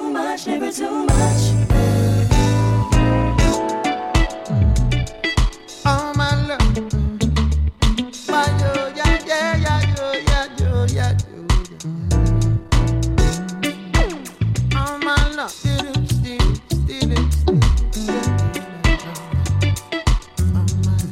much, never too much. Oh my love, my yo, yeah, yeah, yeah, yo, yeah, yo, yeah, yo, yeah. Oh my love, still it. Oh my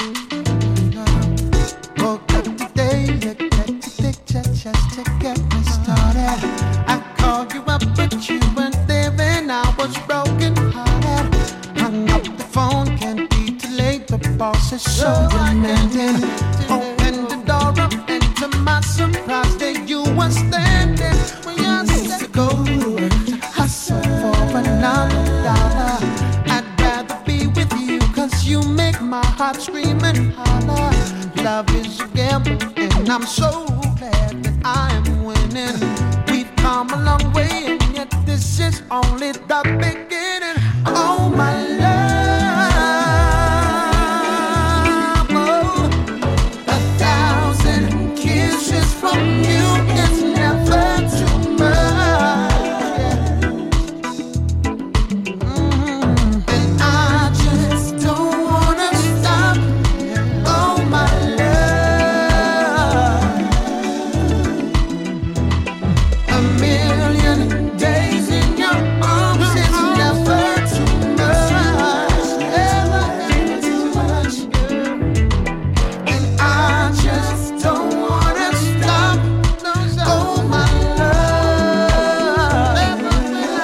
love. Woke up today, looked at the picture just to get me started. I called you up, but you weren't there, and I was broken hearted. Hung up the phone, can't be too late. The boss is so demanding. Opened the door up, and to my surprise, there you were standing. When you said to go to work, to hustle for another dollar, I'd rather be with you, 'cause you make my heart scream and holler. Love is a gamble, and I'm so glad that I am winning. We've come a long way, and yet this is only the beginning.